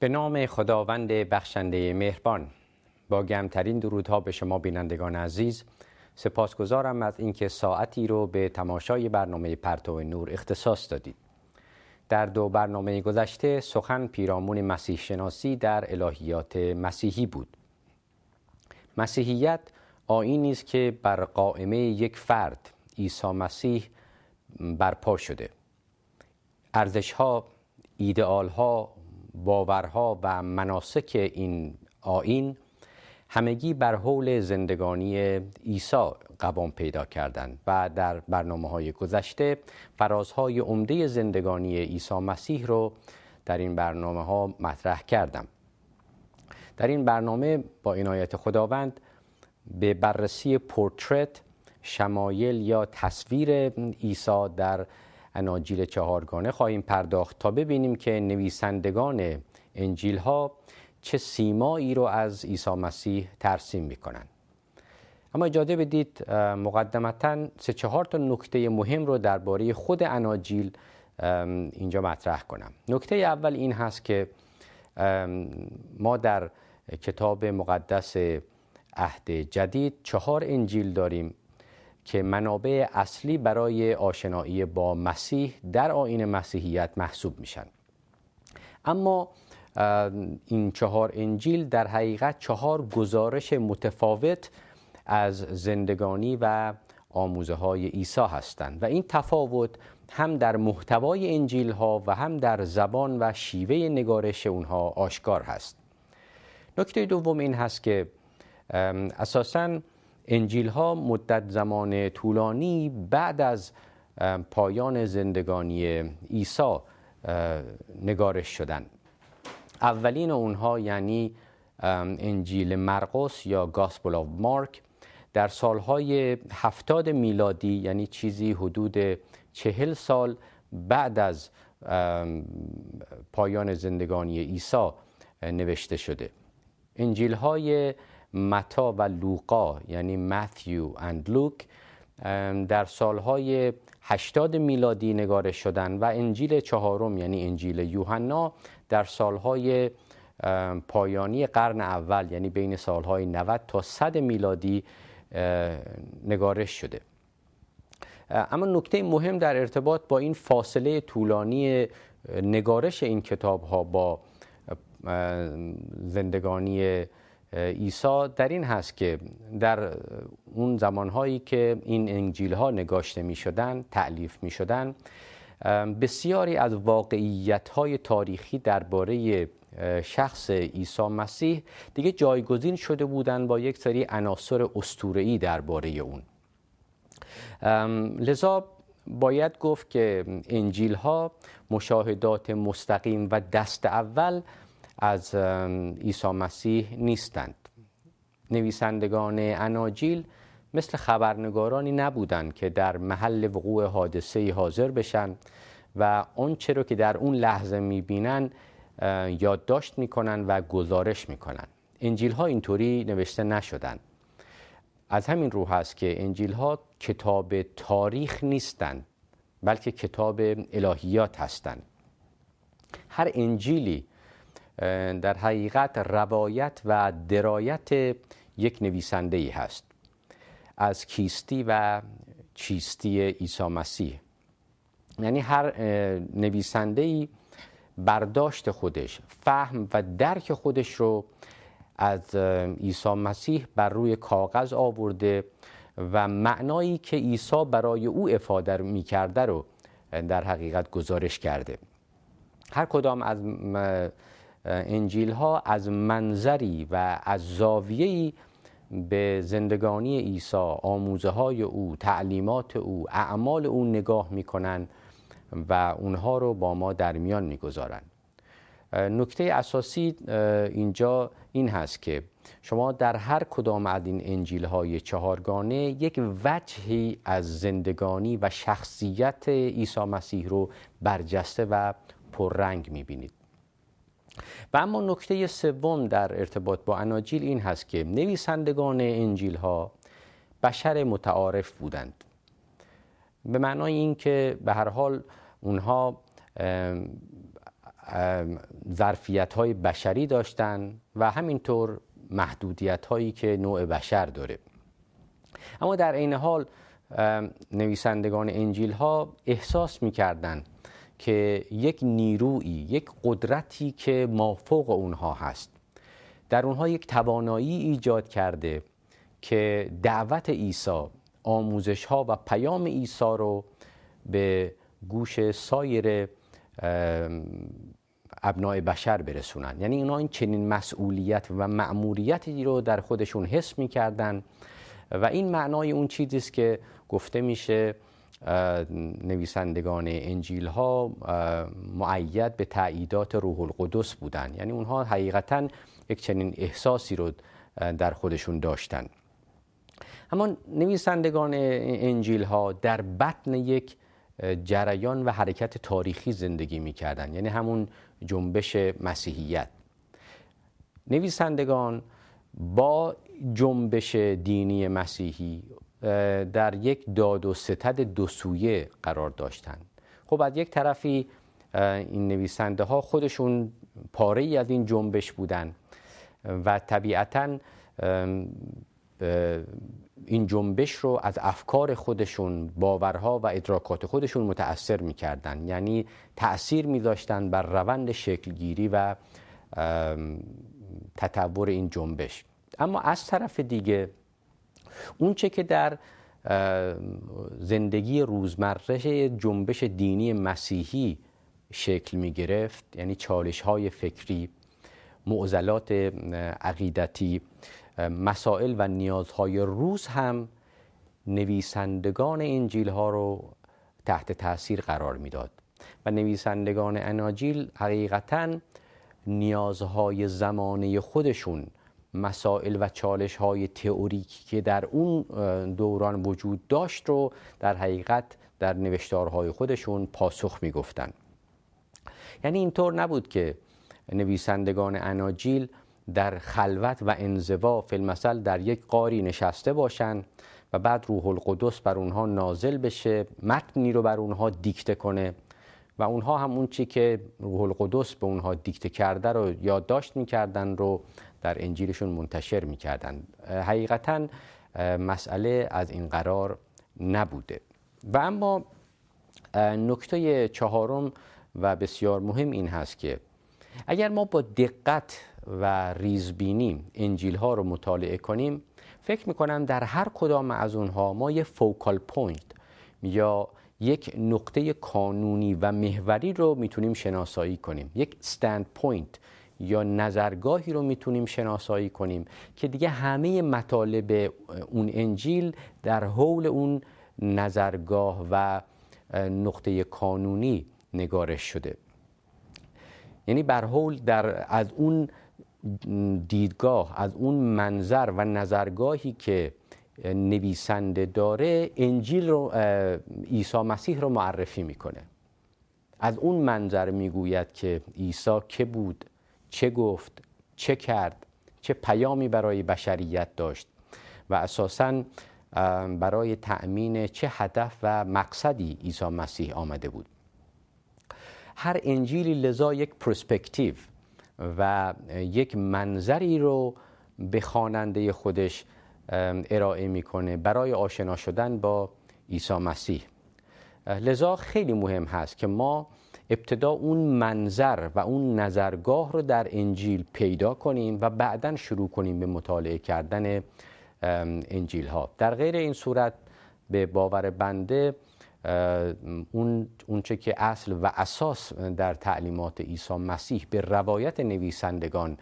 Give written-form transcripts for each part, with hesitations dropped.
به نام خداوند بخشنده مهربان، با گرمترین درودها به شما بینندگان عزیز. سپاسگزارم از اینکه ساعتی رو به تماشای برنامه پرتو نور اختصاص دادید. در دو برنامه گذشته سخن پیرامون مسیح شناسی در الهیات مسیحی بود. مسیحیت آیینی است که بر قائمه یک فرد، عیسی مسیح، برپا شده. ارزش‌ها، ایدئال‌ها، باورها و مناسک این آیین همگی بر حول زندگانی عیسی قوام پیدا کردند و در برنامه‌های گذشته فرازهای عمده زندگانی عیسی مسیح رو در این برنامه‌ها مطرح کردم. در این برنامه با عنایت خداوند به بررسی پورترت، شمایل یا تصویر عیسی در اناجیل چهارگانه خواهیم پرداخت تا ببینیم که نویسندگان انجیل ها چه سیمایی رو از عیسی مسیح ترسیم میکنن. اما اجازه بدید مقدمتاً 3-4 تا نکته مهم رو درباره خود اناجیل اینجا مطرح کنم. نکته اول این هست که ما در کتاب مقدس عهد جدید 4 انجیل داریم که منابع اصلی برای آشنایی با مسیح در آیین مسیحیت محسوب میشن. اما این 4 انجیل در حقیقت 4 گزارش متفاوت از زندگانی و آموزه های عیسی هستند و این تفاوت هم در محتوای انجیل ها و هم در زبان و شیوه نگارش اونها آشکار هست. نکته دوم این هست که اساساً انجیل ها مدت زمان طولانی بعد از پایان زندگانی عیسی نگارش شدند. اولین اونها یعنی انجیل مرقس یا گاسپل آف مارک در سالهای 70 میلادی، یعنی چیزی حدود 40 سال بعد از پایان زندگانی عیسی نوشته شده. انجیل های متی و لوقا یعنی متیو اند لوک در سالهای 80 میلادی نگارش شدند و انجیل چهارم یعنی انجیل یوحنا در سالهای پایانی قرن اول یعنی بین سالهای 90 تا 100 میلادی نگارش شده. اما نکته مهم در ارتباط با این فاصله طولانی نگارش این کتاب ها با زندگانی عیسی در این هست که در اون زمانهایی که این انجیل ها نگاشته می شدن، تألیف می شدن، بسیاری از واقعیت های تاریخی درباره شخص عیسی مسیح دیگه جایگزین شده بودند با یک سری عناصر اسطوره‌ای درباره اون. لذا باید گفت که انجیل ها مشاهدات مستقیم و دست اول از عیسی مسیح نیستند. نویسندگان اناجیل مثل خبرنگارانی نبودند که در محل وقوع حادثه حاضر بشن و آنچه رو که در اون لحظه میبینن یادداشت میکنن و گزارش میکنن. انجیل ها اینطوری نوشته نشدند. از همین رو هست که انجیل ها کتاب تاریخ نیستند، بلکه کتاب الهیات هستند. هر انجیلی در حقیقت روایت و درایت یک نویسنده ای هست از کیستی و چیستی عیسی مسیح. یعنی هر نویسنده ای برداشت خودش، فهم و درک خودش رو از عیسی مسیح بر روی کاغذ آورده و معنایی که عیسی برای او افاده می کرده رو در حقیقت گزارش کرده. هر کدام از انجیل ها از منظری و از زاویه‌ای به زندگانی عیسی، آموزه های او، تعلیمات او، اعمال او نگاه میکنن و اونها رو با ما در میان میگذارن. نکته اساسی اینجا این هست که شما در هر کدام از این انجیل های چهارگانه یک وجهی از زندگانی و شخصیت عیسی مسیح رو برجسته و پررنگ میبینید. و اما نکته سوم در ارتباط با اناجیل این هست که نویسندگان انجیل ها بشر متعارف بودند، به معنای این که به هر حال اونها ظرفیت‌های بشری داشتن و همینطور محدودیت‌هایی که نوع بشر داره. اما در عین حال نویسندگان انجیل‌ها احساس می‌کردند که یک نیرویی، یک قدرتی که مافوق اونها هست، در اونها یک توانایی ایجاد کرده که دعوت عیسی، آموزش‌ها و پیام عیسی رو به گوش سایر ابناء بشر برسونن. یعنی اونا این چنین مسئولیت و مأموریتی رو در خودشون حس می‌کردن و این معنای اون چیزی است که گفته میشه نویسندگان انجیل ها مؤید به تأییدات روح القدس بودن. یعنی اونها حقیقتاً یک چنین احساسی رو در خودشون داشتن. اما نویسندگان انجیل ها در بطن یک جریان و حرکت تاریخی زندگی می‌کردند، یعنی همون جنبش مسیحیت. نویسندگان با جنبش دینی مسیحی در یک داد و ستد دو سویه قرار داشتند. خب از یک طرفی این نویسنده ها خودشون پاره‌ای از این جنبش بودند و طبیعتاً این جنبش رو از افکار خودشون، باورها و ادراکات خودشون متأثر می‌کردند، یعنی تأثیر می‌ذاشتند بر روند شکلگیری و تطور این جنبش. اما از طرف دیگه اون چه که در زندگی روزمره جنبش دینی مسیحی شکل می گرفت، یعنی چالش‌های فکری، معضلات عقیدتی، مسائل و نیازهای روز، هم نویسندگان انجیل‌ها رو تحت تأثیر قرار میداد و نویسندگان اناجیل حقیقتاً نیازهای زمانه خودشون، مسائل و چالش‌های تئوریکی که در اون دوران وجود داشت رو در حقیقت در نوشتارهای خودشون پاسخ می‌گفتن. یعنی اینطور نبود که نویسندگان اناجیل در خلوت و انزوا فی المثل در یک غاری نشسته باشن و بعد روح القدس بر اونها نازل بشه، متنی رو بر اونها دیکته کنه و اونها هم اون چی که روح القدس به اونها دیکته کرده رو یادداشت می‌کردن رو در انجیلشون منتشر می‌کردن. حقیقتاً مسئله از این قرار نبوده. و اما نکته چهارم و بسیار مهم این هست که اگر ما با دقت و ریزبینی انجیل‌ها رو مطالعه کنیم، فکر می‌کنم در هر کدام از اونها ما یک فوکال پوینت یا یک نقطه کانونی و محوری رو میتونیم شناسایی کنیم، یک استند پوینت یا نظرگاهی رو میتونیم شناسایی کنیم که دیگه همه مطالب اون انجیل در حول اون نظرگاه و نقطه کانونی نگارش شده. یعنی بر حول از اون دیدگاه، از اون منظر و نظرگاهی که نویسنده داره، انجیل رو، عیسی مسیح رو معرفی میکنه. از اون منظر میگوید که عیسی که بود، چه گفت، چه کرد، چه پیامی برای بشریت داشت و اساساً برای تأمین چه هدف و مقصدی عیسی مسیح آمده بود. هر انجیلی لذا یک پرسپکتیو و یک منظری رو به خواننده خودش ارائه میکنه برای آشنا شدن با عیسی مسیح. لذا خیلی مهم هست که ما ابتدا اون منظر و اون نظرگاه رو در انجیل پیدا کنیم و بعداً شروع کنیم به مطالعه کردن انجیل ها. در غیر این صورت به باور بنده اون چه که اصل و اساس در تعلیمات عیسی مسیح به روایت نویسندگان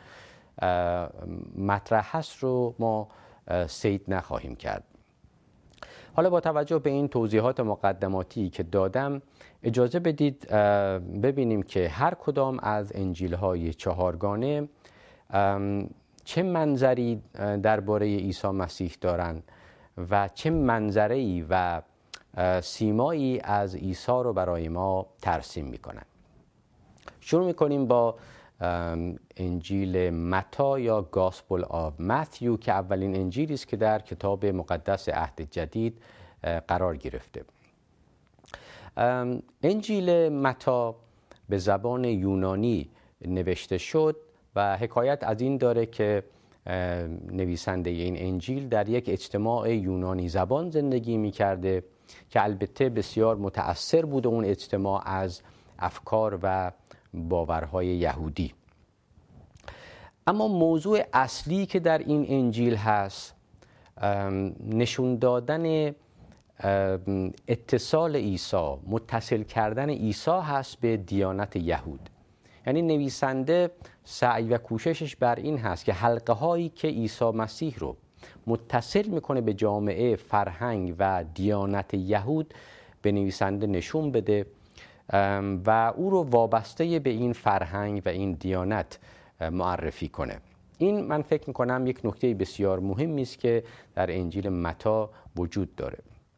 مطرح هست رو ما صید نخواهیم کرد. حالا با توجه به این توضیحات مقدماتی که دادم، اجازه بدید ببینیم که هر کدام از انجیل‌های چهارگانه چه منظری درباره عیسی مسیح دارند و چه منظری و سیمایی از عیسی رو برای ما ترسیم میکنن. شروع میکنیم با انجیل متی یا گاسپل آف متیو که اولین انجیلی است که در کتاب مقدس عهد جدید قرار گرفته. انجیل متی به زبان یونانی نوشته شد و حکایت از این داره که نویسنده این انجیل در یک اجتماع یونانی زبان زندگی می‌کرده که البته بسیار متأثر بوده اون اجتماع از افکار و باورهای یهودی. اما موضوع اصلی که در این انجیل هست نشون دادن اتصال عیسی، متصل کردن عیسی هست به دیانت یهود. یعنی نویسنده سعی و کوششش بر این هست که حلقه هایی که عیسی مسیح رو متصل میکنه به جامعه، فرهنگ و دیانت یهود به نویسنده نشون بده و او رو وابسته به این فرهنگ و این دیانت معرفی کنه. این من فکر میکنم یک نکته بسیار مهمی است که در انجیل متی وجود داره.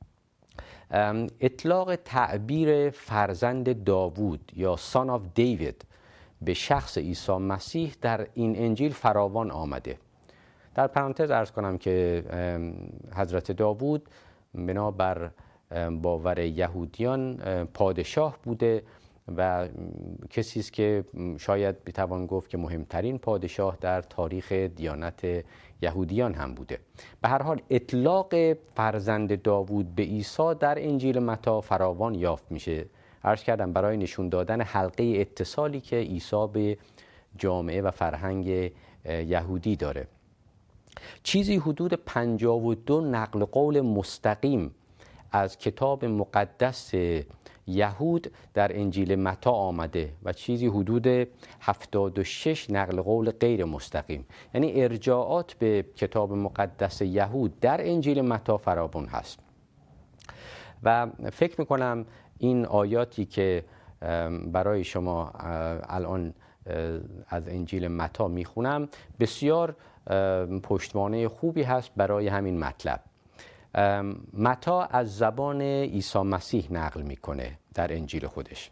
اطلاق تعبیر فرزند داوود یا Son of David به شخص عیسی مسیح در این انجیل فراوان آمده. در پرانتز عرض کنم که حضرت داوود بنابر باور یهودیان پادشاه بوده و کسی است که شاید بتوان گفت که مهمترین پادشاه در تاریخ دیانت یهودیان هم بوده. به هر حال اطلاق فرزند داوود به عیسی در انجیل متی فراوان یافت میشه. عرض کردم برای نشون دادن حلقه اتصالی که عیسی به جامعه و فرهنگ یهودی داره. چیزی حدود 52 نقل قول مستقیم از کتاب مقدس یهود در انجیل متی آمده و چیزی حدود 76 نقل قول غیر مستقیم، یعنی ارجاعات به کتاب مقدس یهود در انجیل متی فراوان هست. و فکر میکنم این آیاتی که برای شما الان از انجیل متی میخونم بسیار پشتوانه خوبی هست برای همین مطلب. متی از زبان عیسی مسیح نقل میکنه در انجیل خودش.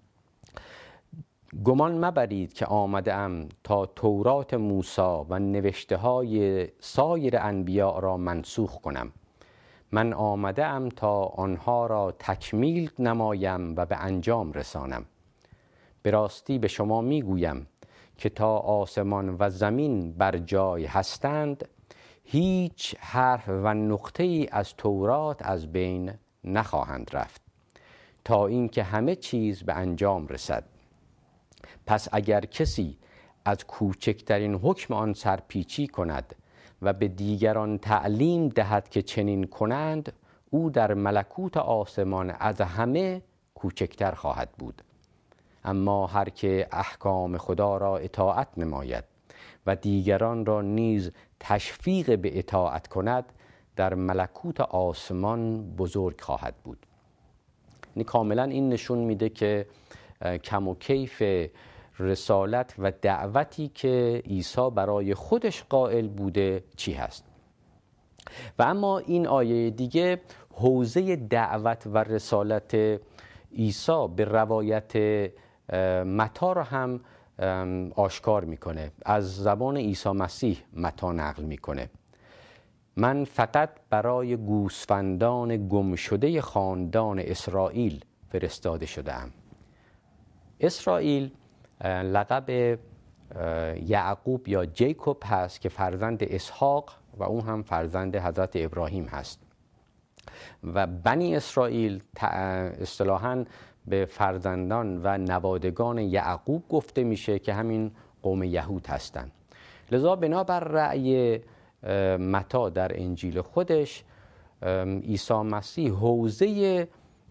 گمان مبرید که آمده ام تا تورات موسی و نوشته های سایر انبیاء را منسوخ کنم. من آمده ام تا آنها را تکمیل نمایم و به انجام رسانم. به راستی به شما میگویم که تا آسمان و زمین بر جای هستند هیچ حرف و نقطه ای از تورات از بین نخواهند رفت تا اینکه همه چیز به انجام رسد. پس اگر کسی از کوچکترین حکم آن سرپیچی کند و به دیگران تعلیم دهد که چنین کنند، او در ملکوت آسمان از همه کوچکتر خواهد بود. اما هر که احکام خدا را اطاعت نماید و دیگران را نیز تشویق به اطاعت کند، در ملکوت آسمان بزرگ خواهد بود. یعنی کاملا این نشون میده که کم و کیف رسالت و دعوتی که عیسی برای خودش قائل بوده چی هست. و اما این آیه دیگه حوزه دعوت و رسالت عیسی به روایت متی را هم آشکار میکنه. از زبان عیسی مسیح متی نقل میکنه: من فقط برای گوسفندان گم شده خاندان اسرائیل فرستاده شده‌ام. اسرائیل لقب یعقوب یا جیکوب هست که فرزند اسحاق و اون هم فرزند حضرت ابراهیم هست و بنی اسرائیل اصطلاحاً به فرزندان و نوادگان یعقوب گفته میشه که همین قوم یهود هستند. لذا بنابر رأی متی در انجیل خودش عیسی مسیح حوزه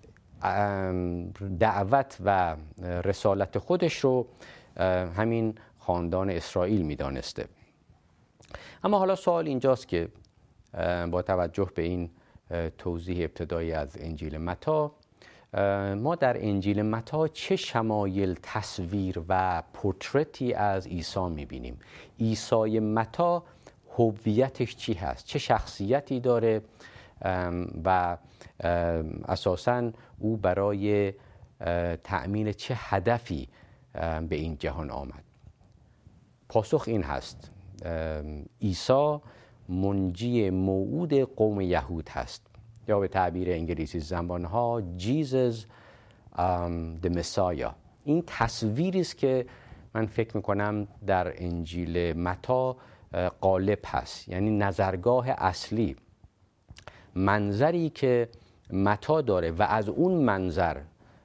دعوت و رسالت خودش رو همین خاندان اسرائیل میدانسته. اما حالا سوال اینجاست که با توجه به این توضیح ابتدایی از انجیل متی، ما در انجیل متی چه شمایل تصویر و پورترتی از عیسی میبینیم؟ عیسی متی هویتش چی هست؟ چه شخصیتی داره و اساساً او برای تأمین چه هدفی به این جهان آمد؟ پاسخ این هست: عیسی منجی موعود قوم یهود هست، یا به تعبیر انگلیسی زبانها Jesus the Messiah، این تصویری است که من فکر میکنم در انجیل متی غالب هست، یعنی نظرگاه اصلی، منظری که متی داره و از اون منظر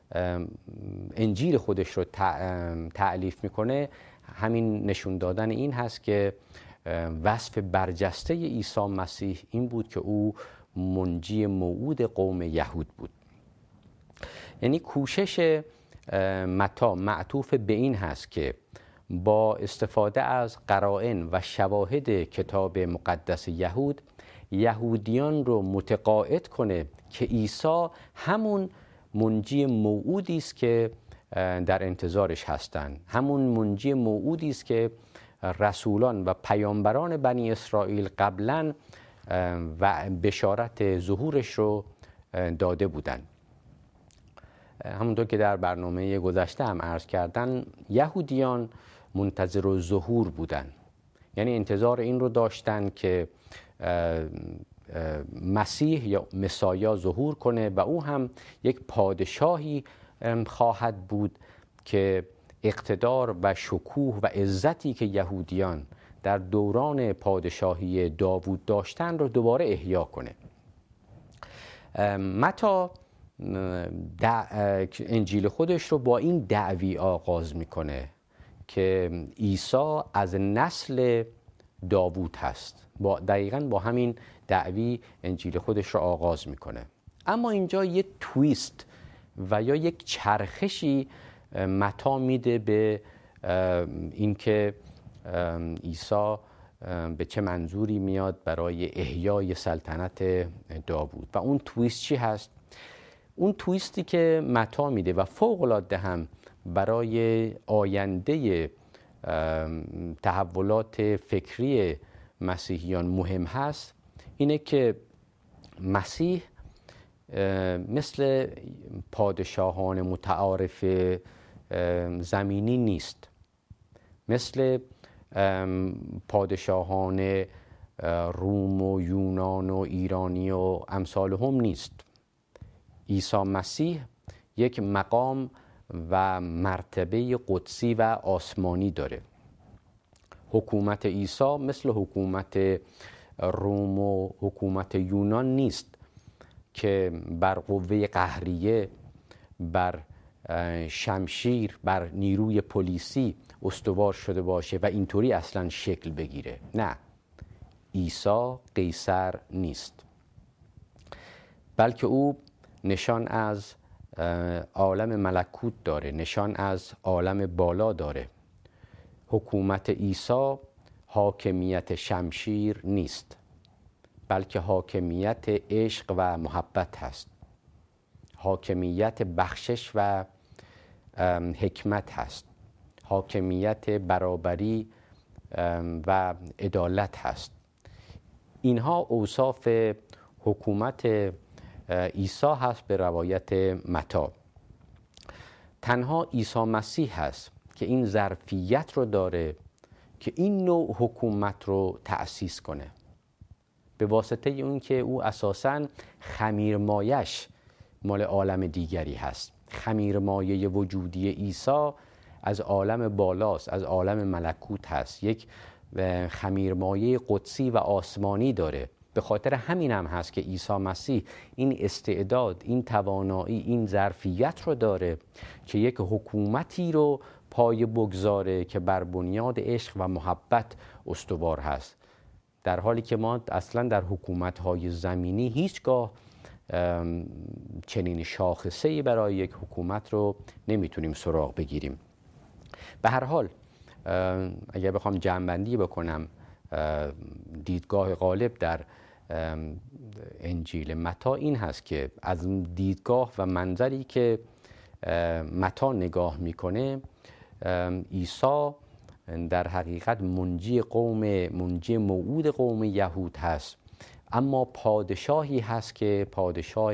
انجیل خودش رو تألیف میکنه، همین نشون دادن این هست که وصف برجسته عیسی مسیح این بود که او منجی موعود قوم یهود بود. یعنی کوشش متی معطوف به این هست که با استفاده از قرائن و شواهد کتاب مقدس یهودیان رو متقاعد کنه که عیسی همون منجی موعودی است که در انتظارش هستند، همون منجی موعودی است که رسولان و پیامبران بنی اسرائیل قبلا و بشارت ظهورش رو داده بودند. همونطور که در برنامه گذشته هم عرض کردن، یهودیان منتظر ظهور بودند، یعنی انتظار این رو داشتن که مسیح یا مسایا ظهور کنه و او هم یک پادشاهی خواهد بود که اقتدار و شکوه و عزتی که یهودیان در دوران پادشاهی داوود داشتن رو دوباره احیا کنه. متی انجیل خودش رو با این دعوی آغاز میکنه که عیسی از نسل داوود هست. دقیقاً با همین دعوی انجیل خودش رو آغاز میکنه. اما اینجا یک تویست و یا یک چرخشی متی میده به اینکه عیسی به چه منظوری میاد برای احیای سلطنت داوود. و اون تویست چی هست؟ اون تویستی که متی میده و فوق‌العاده هم برای آینده تحولات فکری مسیحیان مهم هست، اینه که مسیح مثل پادشاهان متعارف زمینی نیست، مثل پادشاهان روم و یونان و ایرانی و امثال هم نیست. عیسی مسیح یک مقام و مرتبه قدسی و آسمانی داره. حکومت عیسی مثل حکومت روم و حکومت یونان نیست که بر قوه قهریه، بر شمشیر، بر نیروی پلیسی استوار شده باشه و اینطوری اصلا شکل بگیره. نه، عیسی قیصر نیست، بلکه او نشان از عالم ملکوت داره، نشان از عالم بالا داره. حکومت عیسی حاکمیت شمشیر نیست، بلکه حاکمیت عشق و محبت هست، حاکمیت بخشش و حکمت هست، حاکمیت برابری و عدالت هست. اینها اوصاف حکومت عیسی هست به روایت متی. تنها عیسی مسیح هست که این ظرفیت رو داره که این نوع حکومت رو تأسیس کنه، به واسطه اون که او اساساً خمیرمایش مال عالم دیگری هست. خمیرمایه وجودی عیسی از عالم بالاست، از عالم ملکوت هست، یک خمیرمایه قدسی و آسمانی داره. به خاطر همین هم هست که عیسی مسیح این استعداد، این توانایی، این ظرفیت رو داره که یک حکومتی رو پای بگذاره که بر بنیاد عشق و محبت استوار هست، در حالی که ما اصلا در حکومت‌های زمینی هیچگاه چنین شاخصه‌ای برای یک حکومت رو نمیتونیم سراغ بگیریم. به هر حال اگر بخوام جمع‌بندی بکنم دیدگاه غالب در انجیل متی این هست که از دیدگاه و منظری که متی نگاه میکنه، عیسی در حقیقت منجی موعود قوم یهود هست، اما پادشاهی هست که پادشاه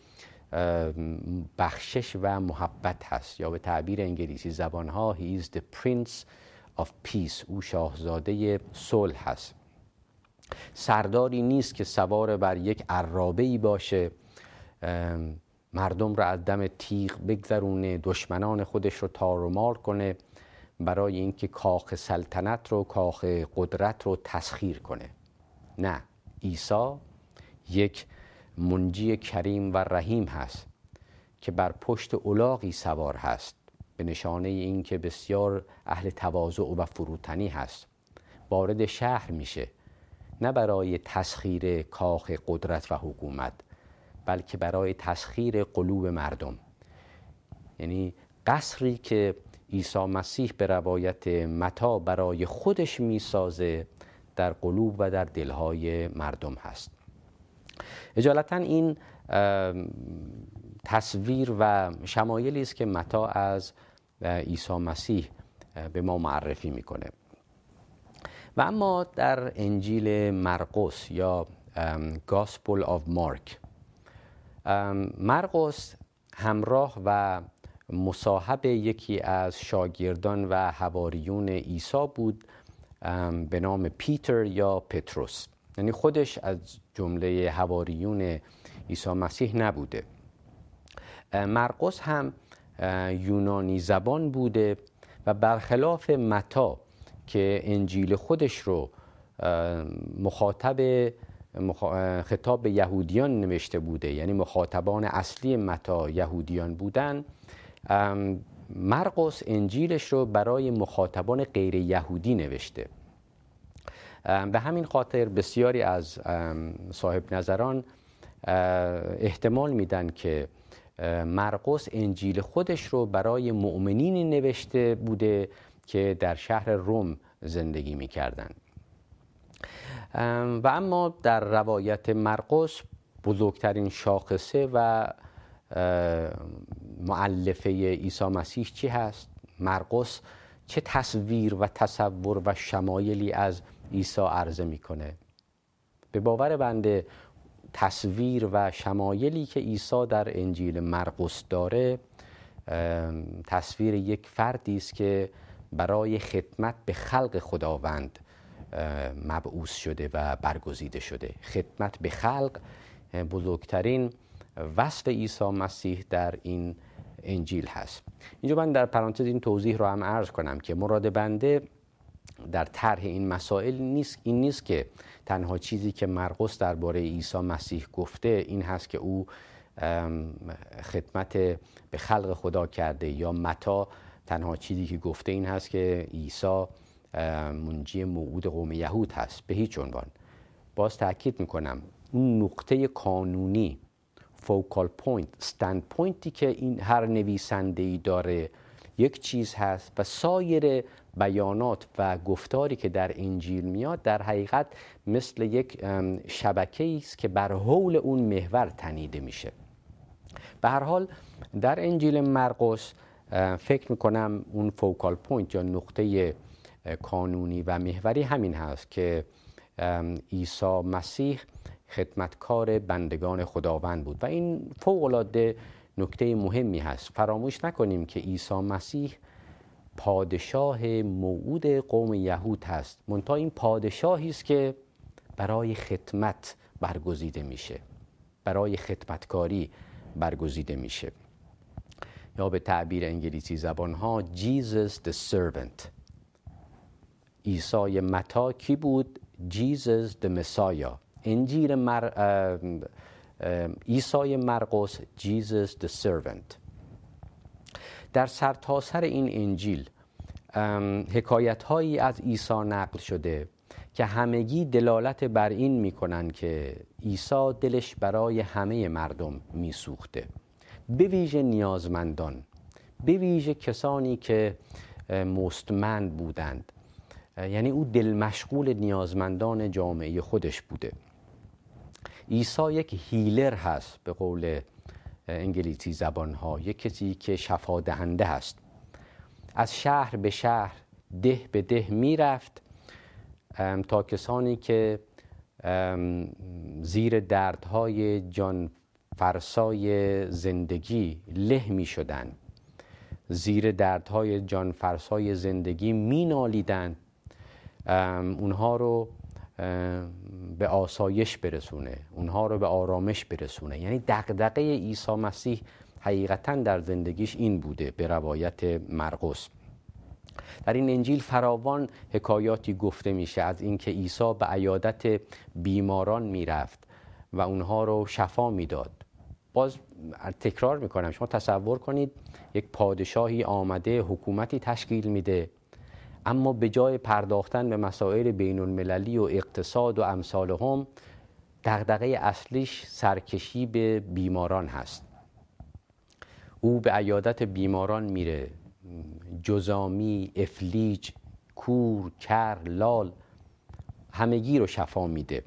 بخشش و محبت هست، یا به تعبیر انگلیسی زبانها he is the prince of peace. او شاهزاده صلح هست. سرداری نیست که سوار بر یک عرابه‌ای باشه مردم رو از دم تیغ بگذرونه، دشمنان خودش رو تار و مار کنه برای اینکه کاخ سلطنت رو، کاخ قدرت رو تسخیر کنه. نه، عیسی یک منجی کریم و رحیم هست که بر پشت الاغی سوار هست، به نشانه این که بسیار اهل تواضع و فروتنی هست. وارد شهر میشه نه برای تسخیر کاخ قدرت و حکومت، بلکه برای تسخیر قلوب مردم. یعنی قصری که عیسی مسیح به روایت متی برای خودش میسازه در قلوب و در دلهای مردم هست. اجالتا این تصویر و شمایلی است که متی از عیسی مسیح به ما معرفی میکنه. و اما در انجیل مرقس یا Gospel of Mark، مرقس همراه و مصاحب یکی از شاگردان و حواریون عیسی بود به نام پیتر یا پتروس. یعنی خودش از جمله حواریون عیسی مسیح نبوده. مرقس هم یونانی زبان بوده و برخلاف متی که انجیل خودش رو خطاب به یهودیان نوشته بوده، یعنی مخاطبان اصلی متی یهودیان بودن، مرقس انجیلش رو برای مخاطبان غیر یهودی نوشته. به همین خاطر بسیاری از صاحب نظران احتمال میدن که مرقس انجیل خودش رو برای مؤمنینی نوشته بوده که در شهر روم زندگی میکردن. و اما در روایت مرقس بزرگترین شاخصه و مؤلفه عیسی مسیح چی هست؟ مرقس چه تصویر و تصور و شمایلی از عیسی عرضه میکنه؟ به باور بنده تصویر و شمایلی که عیسی در انجیل مرقس داره تصویر یک فردی است که برای خدمت به خلق خداوند مبعوث شده و برگزیده شده. خدمت به خلق بزرگترین وصف عیسی مسیح در این انجیل هست. اینجا من در پرانتز این توضیح رو هم عرض کنم که مراد بنده در طرح این مسائل نیست که تنها چیزی که مرقس درباره عیسی مسیح گفته این هست که او خدمت به خلق خدا کرده، یا متی تنها چیزی که گفته این هست که عیسی منجی موعود قوم یهود هست. به هیچ عنوان. باز تأکید میکنم اون نقطه کانونی، فوکال پوینت، استند پوینتی که این هر نویسنده‌ای داره یک چیز هست و سایر بیانات و گفتاری که در انجیل میاد در حقیقت مثل یک شبکه‌ای است که بر حول اون محور تنیده میشه. به هر حال در انجیل مرقس فکر میکنم اون فوکال پوینت یا نقطه کانونی و محوری همین هست که عیسی مسیح خدمتکار بندگان خداوند بود و این فوق‌العاده نکته مهمی هست. فراموش نکنیم که عیسی مسیح پادشاه موعود قوم یهود هست، منتها این پادشاهی است که برای خدمت برگزیده میشه، برای خدمتکاری برگزیده میشه، یا به تعبیر انگلیسی زبان ها Jesus the servant. عیسی متی کی بود؟ Jesus the Messiah. انجیل عیسی مرقس Jesus the servant. در سرتاسر این انجیل حکایت هایی از عیسی نقل شده که همگی دلالت بر این میکنن که عیسی دلش برای همه مردم میسوخته، به ویژه نیازمندان، به ویژه کسانی که مستمند بودند. یعنی او دل مشغول نیازمندان جامعه خودش بوده. عیسی یک هیلر هست به قول انگلیسی زبان ها، یک کسی که شفا دهنده هست. از شهر به شهر، ده به ده می رفت تا کسانی که زیر دردهای جان فرسای زندگی له می شدن، زیر دردهای جان فرسای زندگی می نالیدن، اونها رو به آسایش برسونه، اونها رو به آرامش برسونه. یعنی دغدغه عیسی مسیح حقیقتاً در زندگیش این بوده به روایت مرقس. در این انجیل فراوان حکایاتی گفته میشه از اینکه عیسی به عیادت بیماران میرفت و اونها رو شفا میداد. باز تکرار میکنم، شما تصور کنید یک پادشاهی آمده حکومتی تشکیل میده، اما به جای پرداختن به مسائل بین المللی و اقتصاد و امثالهم، دغدغه اصلیش سرکشی به بیماران هست. او به عیادت بیماران میره، جزامی، افلیج، کور، کر، لال، همگی رو شفا میده.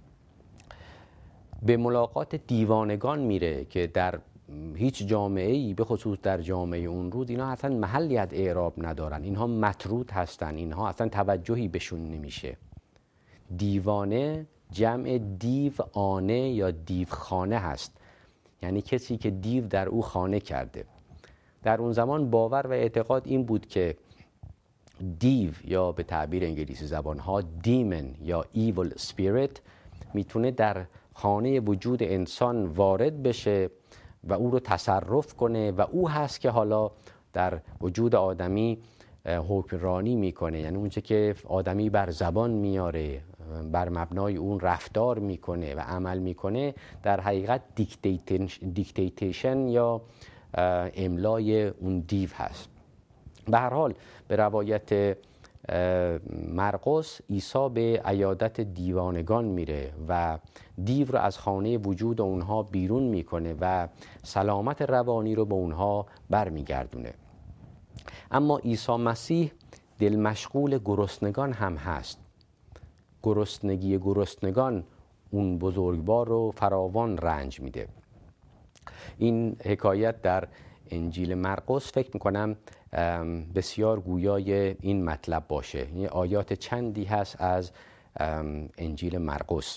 به ملاقات دیوانگان میره که در هیچ جامعه‌ای، به خصوص در جامعه اون روز، اینا اصلا محلی از اعراب ندارن، اینها مطرود هستن، اینها اصلا توجهی بهشون نمیشه. دیوانه جمع دیو آنه یا دیوخانه هست، یعنی کسی که دیو در او خانه کرده. در اون زمان باور و اعتقاد این بود که دیو یا به تعبیر انگلیسی زبان‌ها دیمن یا ایول سپیریت میتونه در خانه وجود انسان وارد بشه و او رو تصرف کنه و او هست که حالا در وجود آدمی حکمرانی میکنه. یعنی اونچه که آدمی بر زبان میاره، بر مبنای اون رفتار میکنه و عمل میکنه، در حقیقت دیکتیشن یا املای اون دیو هست. به هر حال به روایت مرقس عیسی به عیادت دیوانگان میره و دیو رو از خانه وجود اونها بیرون میکنه و سلامت روانی رو به اونها برمیگردونه. اما عیسی مسیح دل مشغول گرسنگان هم هست. گرسنگی گرسنگان اون بزرگوار رو فراوان رنج میده. این حکایت در انجیل مرقس فکر میکنم بسیار گویای این مطلب باشه. یه آیات چندی هست از انجیل مرقس.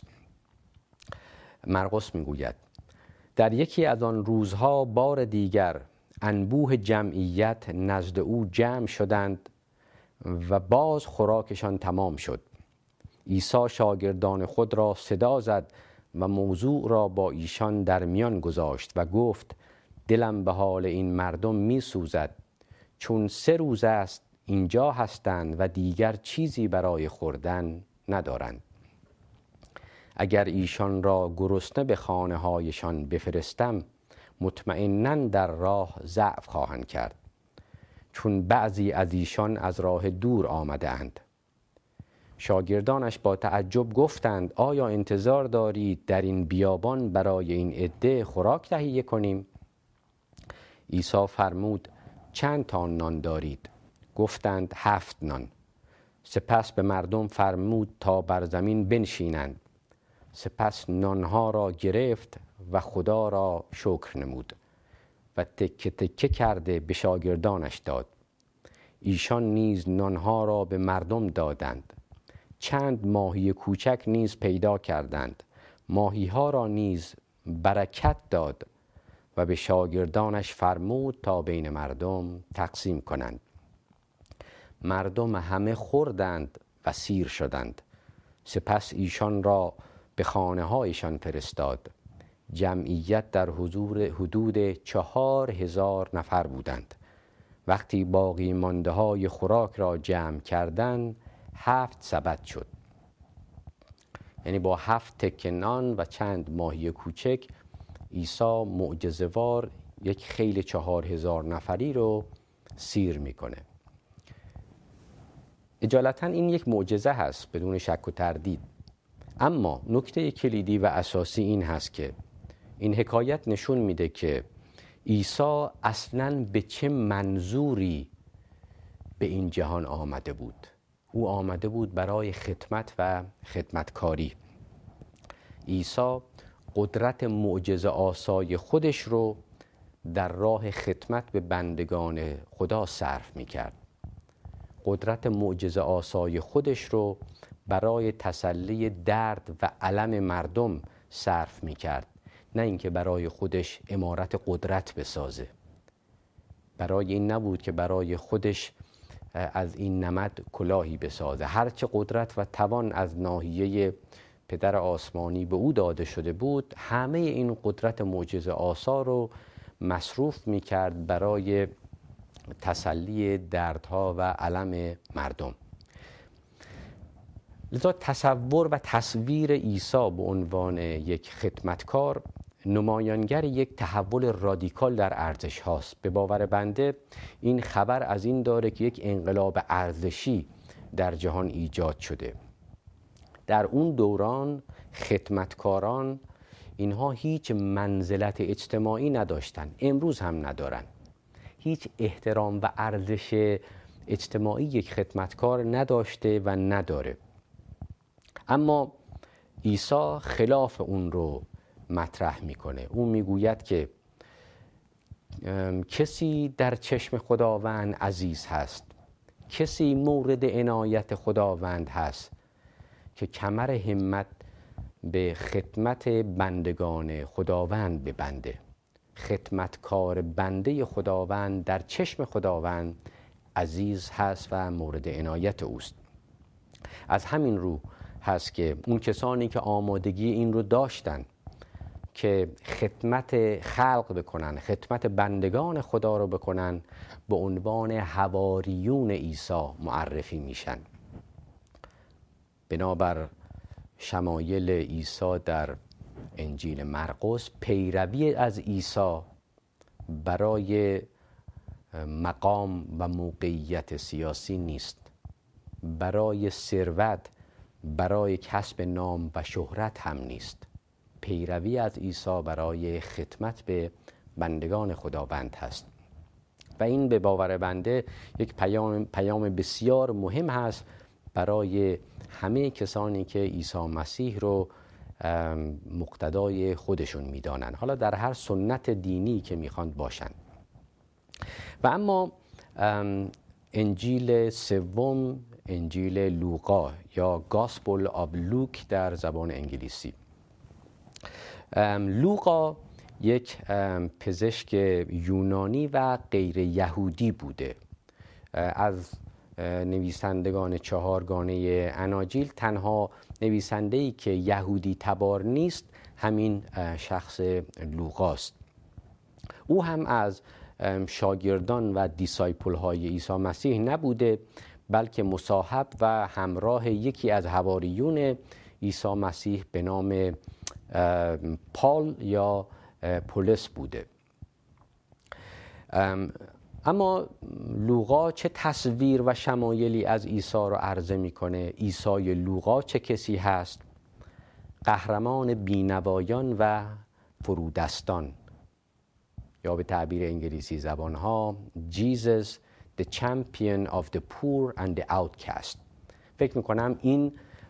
مرقس میگوید: در یکی از آن روزها بار دیگر انبوه جمعیت نزد او جمع شدند و باز خوراکشان تمام شد. عیسی شاگردان خود را صدا زد و موضوع را با ایشان در میان گذاشت و گفت: دلم به حال این مردم می سوزد، چون 3 روز است اینجا هستند و دیگر چیزی برای خوردن ندارند. اگر ایشان را گرسنه به خانه هایشان بفرستم، مطمئناً در راه ضعف خواهند کرد، چون بعضی از ایشان از راه دور آمده اند. شاگردانش با تعجب گفتند: آیا انتظار دارید در این بیابان برای این عده خوراک تهیه کنیم؟ عیسی فرمود: چند تا نان دارید؟ گفتند 7 نان. سپس به مردم فرمود تا بر زمین بنشینند. سپس نانها را گرفت و خدا را شکر نمود و تکه تکه کرده به شاگردانش داد. ایشان نیز نانها را به مردم دادند. چند ماهی کوچک نیز پیدا کردند. ماهی‌ها را نیز برکت داد و به شاگردانش فرمود تا بین مردم تقسیم کنند. مردم همه خوردند و سیر شدند. سپس ایشان را به خانه هایشان فرستاد. جمعیت در حدود 4000 نفر بودند. وقتی باقی مانده های خوراک را جمع کردند، 7 سبد شد. یعنی با 7 تکه نان و چند ماهی کوچک عیسی معجزه‌وار یک خیل 4000 نفری رو سیر میکنه. اجالتا این یک معجزه هست بدون شک و تردید. اما نکته کلیدی و اساسی این هست که این حکایت نشون میده که عیسی اصلاً به چه منظوری به این جهان آمده بود. او آمده بود برای خدمت و خدمتکاری. عیسی قدرت معجزه آسای خودش رو در راه خدمت به بندگان خدا صرف میکرد. قدرت معجزه آسای خودش رو برای تسلی درد و الم مردم صرف میکرد، نه اینکه برای خودش عمارت قدرت بسازه. برای این نبود که برای خودش از این نمد کلاهی بسازه. هرچه قدرت و توان از ناحیه پدر آسمانی به او داده شده بود، همه این قدرت معجزه آسا رو مصروف می کرد برای تسلی دردها و الم مردم. لذا تصور و تصویر عیسی به عنوان یک خدمتکار نمایانگر یک تحول رادیکال در ارزش هاست. به باور بنده این خبر از این داره که یک انقلاب ارزشی در جهان ایجاد شده. در اون دوران خدمتکاران اینها هیچ منزلت اجتماعی نداشتن، امروز هم ندارن. هیچ احترام و ارزش اجتماعی یک خدمتکار نداشته و نداره. اما عیسی خلاف اون رو مطرح میکنه. اون میگوید که کسی در چشم خداوند عزیز هست، کسی مورد عنایت خداوند هست که کمر همت به خدمت بندگان خداوند ببنده. خدمتکار بنده خداوند در چشم خداوند عزیز هست و مورد عنایت اوست. از همین رو هست که اون کسانی که آمادگی این رو داشتن که خدمت خلق بکنن، خدمت بندگان خدا رو بکنن، به عنوان حواریون عیسی معرفی میشن. بنابر شمایل عیسی در انجیل مرقس، پیروی از عیسی برای مقام و موقعیت سیاسی نیست، برای ثروت، برای کسب نام و شهرت هم نیست. پیروی از عیسی برای خدمت به بندگان خداوند هست و این به باور بنده یک پیام بسیار مهم هست برای همه کسانی که عیسی مسیح رو مقتدای خودشون میدانن، حالا در هر سنت دینی که میخواند باشن. و اما انجیل سوم، انجیل لوقا یا گاسپل آف لوک در زبان انگلیسی. لوقا یک پزشک یونانی و غیر یهودی بوده. از نویسندگان چهارگانه اناجیل تنها نویسنده‌ای که یهودی تبار نیست همین شخص لوقاست. او هم از شاگردان و دیسایپل های عیسی مسیح نبوده، بلکه مصاحب و همراه یکی از حواریون عیسی مسیح به نام پال یا پولس بوده. اما لوقا چه تصویر و شمایلی از عیسی را عرضه میکنه؟ عیسی لوقا چه کسی هست؟ قهرمان بینوایان و فرودستان، یا به تعبیر انگلیسی زبانها Jesus the champion of the poor and the outcast. فکر میکنم این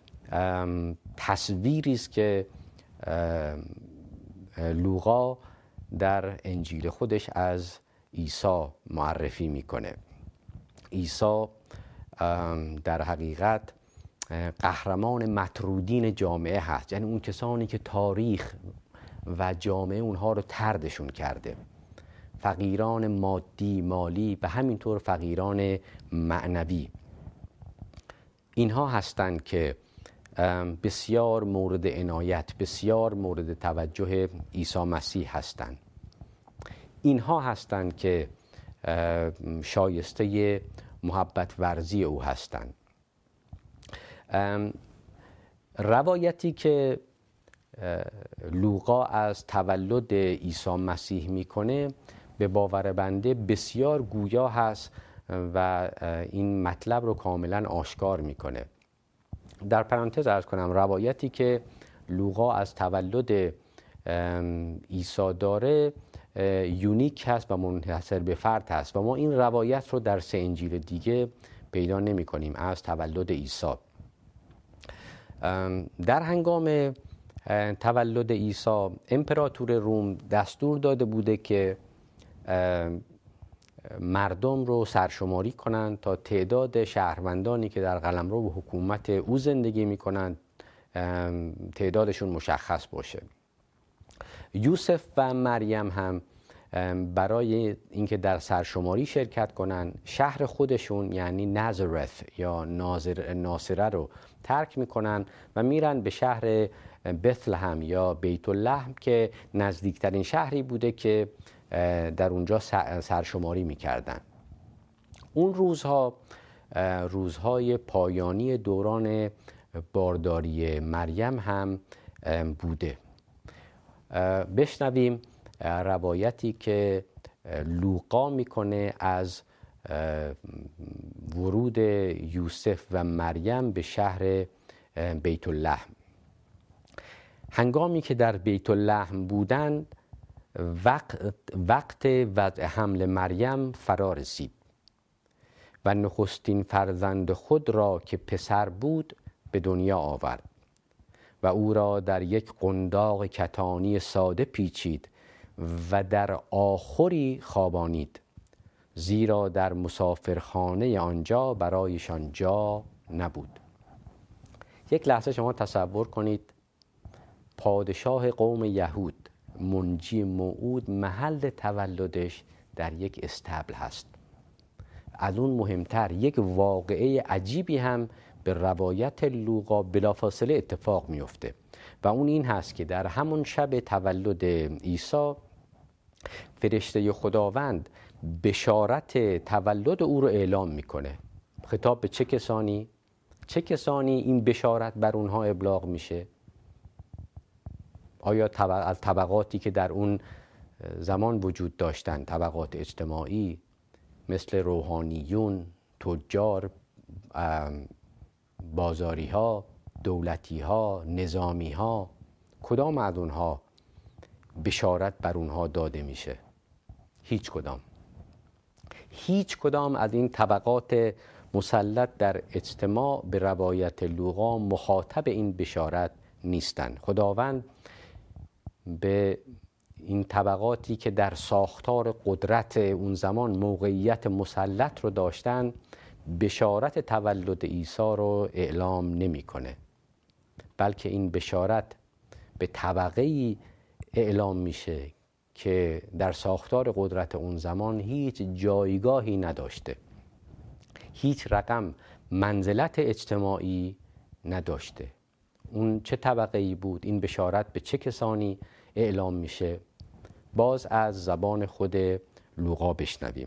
تصویری است که لوقا در انجیل خودش از عیسی معرفی میکنه. عیسی در حقیقت قهرمان مطرودین جامعه هست، یعنی اون کسانی که تاریخ و جامعه اونها رو طردشون کرده، فقیران مادی، مالی و همینطور فقیران معنوی. اینها هستند که بسیار مورد عنایت، بسیار مورد توجه عیسی مسیح هستند. اینها هستند که شایسته محبت ورزی او هستند. روایتی که لوقا از تولد عیسی مسیح میکنه به باور بنده بسیار گویا هست و این مطلب رو کاملا آشکار میکنه. در پرانتز عرض کنم روایتی که لوقا از تولد عیسی داره یونیک هست و منحصر به فرد هست و ما این روایت رو در 3 انجیل دیگه پیدا نمی کنیم از تولد عیسی. در هنگام تولد عیسی امپراتور روم دستور داده بوده که مردم رو سرشماری کنند تا تعداد شهروندانی که در قلمرو و حکومت او زندگی میکنند تعدادشون مشخص باشه. یوسف و مریم هم برای اینکه در سرشماری شرکت کنن شهر خودشون یعنی نازارت یا ناصره رو ترک میکنن و میرن به شهر بثلهم یا بیت لحم که نزدیکترین شهری بوده که در اونجا سرشماری میکردن. اون روزهای پایانی دوران بارداری مریم هم بوده. بشنویم روایتی که لوقا میکنه از ورود یوسف و مریم به شهر بیت لحم. هنگامی که در بیت لحم بودند وقت وضع حمل مریم فرا رسید و نخستین فرزند خود را که پسر بود به دنیا آورد و او را در یک قنداق کتانی ساده پیچید و در آخری خوابانید، زیرا در مسافرخانه آنجا برایشان جا نبود. یک لحظه شما تصور کنید پادشاه قوم یهود، منجی موعود، محل تولدش در یک استبل هست. از اون مهمتر یک واقعه عجیبی هم به روایت لوقا بلافاصله اتفاق میفته و اون این هست که در همون شب تولد عیسی فرشته خداوند بشارت تولد او رو اعلام میکنه. خطاب به چه کسانی؟ چه کسانی این بشارت بر اونها ابلاغ میشه؟ آیا از طبقاتی که در اون زمان وجود داشتن، طبقات اجتماعی مثل روحانیون، تجار، بازاری ها، دولتی ها، نظامی ها، کدام از اونها بشارت بر اونها داده میشه؟ هیچ کدام از این طبقات مسلط در اجتماع به روایت لوقا مخاطب این بشارت نیستند. خداوند به این طبقاتی که در ساختار قدرت اون زمان موقعیت مسلط رو داشتن بشارت تولد عیسی رو اعلام نمیکنه، بلکه این بشارت به طبقه‌ای اعلام میشه که در ساختار قدرت اون زمان هیچ جایگاهی نداشته، هیچ رقم منزلت اجتماعی نداشته. اون چه طبقه‌ای بود؟ این بشارت به چه کسانی اعلام میشه؟ باز از زبان خود لوقا بشنویم.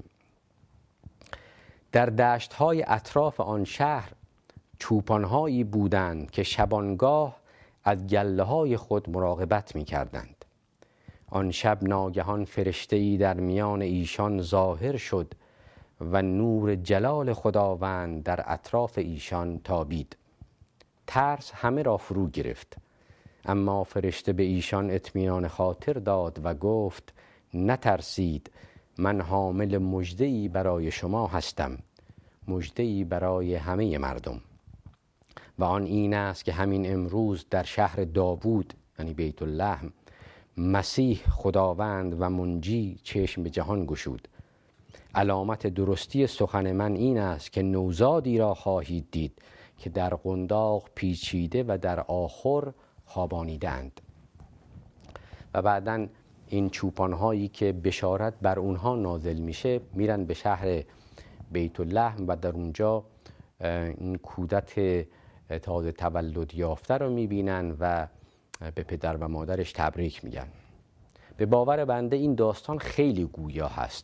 در دشت‌های اطراف آن شهر چوپان‌هایی بودند که شبانگاه از گله‌های خود مراقبت می‌کردند. آن شب ناگهان فرشته‌ای در میان ایشان ظاهر شد و نور جلال خداوند در اطراف ایشان تابید. ترس همه را فرو گرفت، اما فرشته به ایشان اطمینان خاطر داد و گفت نترسید، من حامل مژده‌ای برای شما هستم، مژده‌ای برای همه مردم، و آن این است که همین امروز در شهر داوود یعنی بیت لحم مسیح خداوند و منجی چشم به جهان گشود. علامت درستی سخن من این است که نوزادی را خواهید دید که در قنداق پیچیده و در آخر خوابانیدند. و بعداً این چوپان‌هایی که بشارت بر اونها نازل میشه میرن به شهر بیت لحم و در اونجا این کودک تازه تولد یافته رو میبینن و به پدر و مادرش تبریک میگن. به باور بنده این داستان خیلی گویا هست.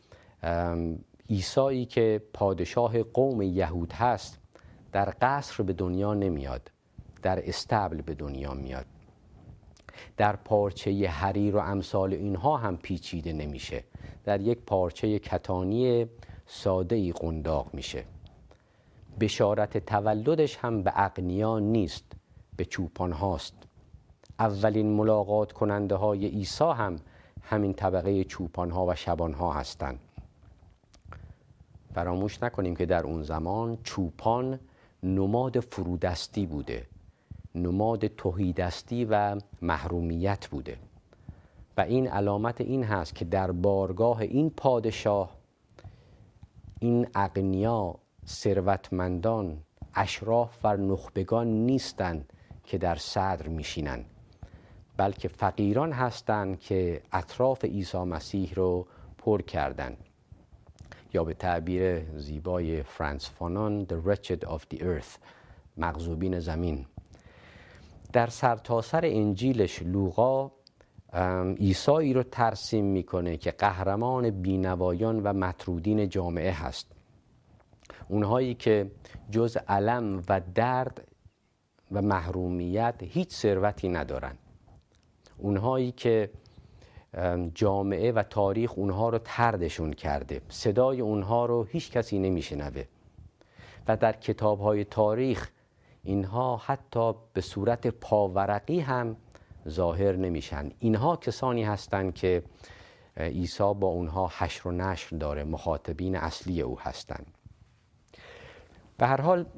عیسی که پادشاه قوم یهود هست در قصر به دنیا نمیاد، در استبل به دنیا میاد. در پارچه حریر و امثال اینها هم پیچیده نمیشه، در یک پارچه کتانی ساده‌ای قنداق میشه. بشارت تولدش هم به اغنیا نیست، به چوپان هاست. اولین ملاقات کننده های عیسی هم همین طبقه چوپان ها و شبان ها هستند. فراموش نکنیم که در اون زمان چوپان نماد فرودستی بوده، نماد تهیدستی و محرومیت بوده و این علامت این هست که در بارگاه این پادشاه این اغنیا، بلکه فقیران هستند که اطراف عیسی مسیح رو پر کردند، یا به تعبیر زیبای فرانس فانون The wretched of the earth، مغضوبین زمین. در سرتاسر انجیلش لوقا عیسی رو ترسیم میکنه که قهرمان بینوایان و مطرودین جامعه هست، اونهایی که جز الم و درد و محرومیت هیچ ثروتی ندارن، اونهایی که جامعه و تاریخ اونها رو طردشون کرده، صدای اونها رو هیچ کسی نمیشنوه و در کتاب‌های تاریخ اینها حتی به صورت پاورقی هم ظاهر نمیشن. اینها کسانی هستند که عیسی با اونها حشر و نشر داره، مخاطبین اصلی او هستند. به هر حال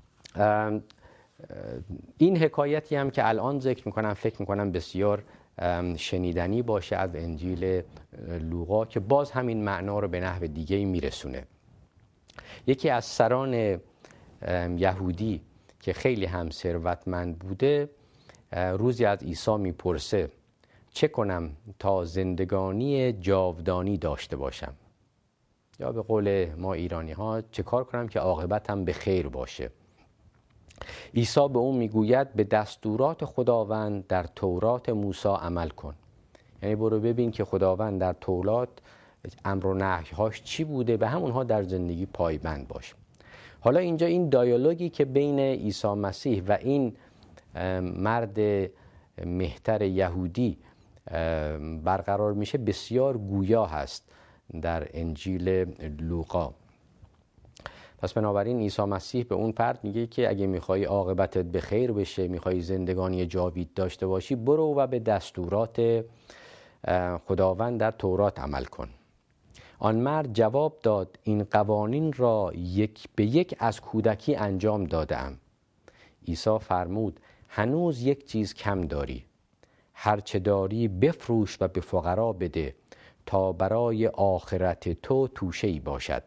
این حکایتی هم که الان ذکر میکنم فکر میکنم بسیار شنیدنی باشه از انجیل لوقا که باز همین معنا رو به نحو دیگه میرسونه. یکی از سران یهودی که خیلی هم ثروتمند بوده روزی از عیسی میپرسه چه کنم تا زندگانی جاودانی داشته باشم، یا به قول ما ایرانی ها چه کار کنم که عاقبتم به خیر باشه. عیسی به اون میگوید به دستورات خداوند در تورات موسی عمل کن. یعنی برو ببین که خداوند در تورات امر و نهی‌هاش چی بوده، به همونها در زندگی پایبند باش. حالا اینجا این دیالوگی که بین عیسی مسیح و این مرد مهتر یهودی برقرار میشه بسیار گویا هست در انجیل لوقا. پس بنابراین عیسی مسیح به اون فرد میگه که اگه میخوای عاقبتت به خیر بشه، میخوای زندگانی جاوید داشته باشی، برو و به دستورات خداوند در تورات عمل کن. آن مرد جواب داد این قوانین را یک به یک از کودکی انجام دادم. عیسی فرمود هنوز یک چیز کم داری، هر چه داری بفروش و به فقرا بده تا برای آخرت تو توشه‌ای باشد،